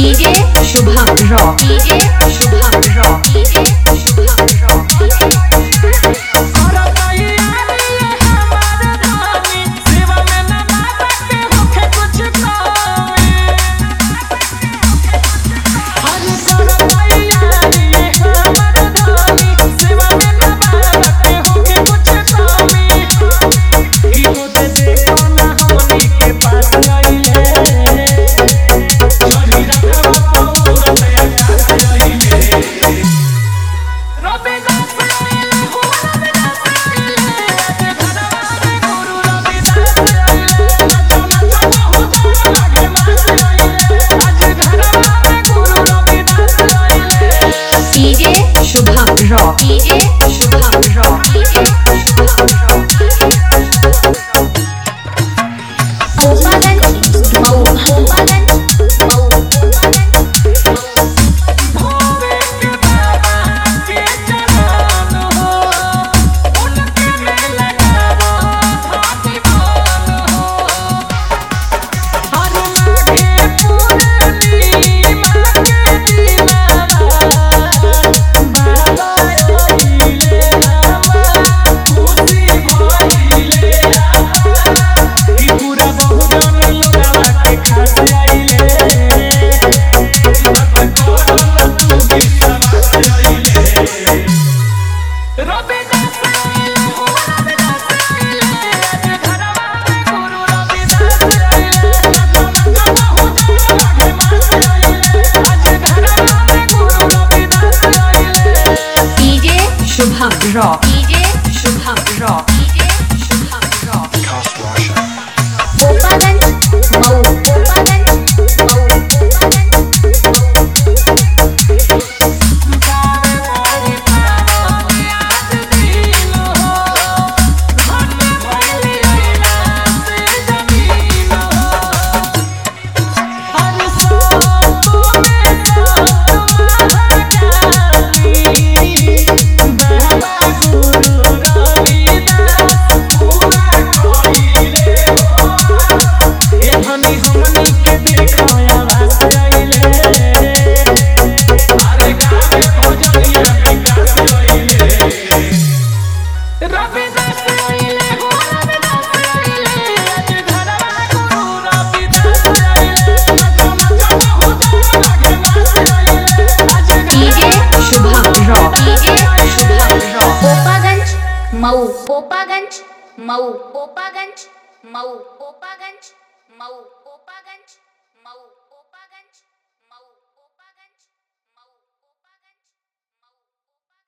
DJ Shubham rock, DJ Shubham rock, DJ Shubham rock, Shubham rock, DJ Shubham rock, DJ Shubham rock, Gopaganj Mau, Gopaganj Mau, Shubham rock, DJ Shubham rock, DJ Shubham rock, Gopaganj Mau, Gopaganj Mau, Mau, Gopaganj Mau, Gopaganj Mau, Gopaganj Mau, Gopaganj Mau, Gopaganj.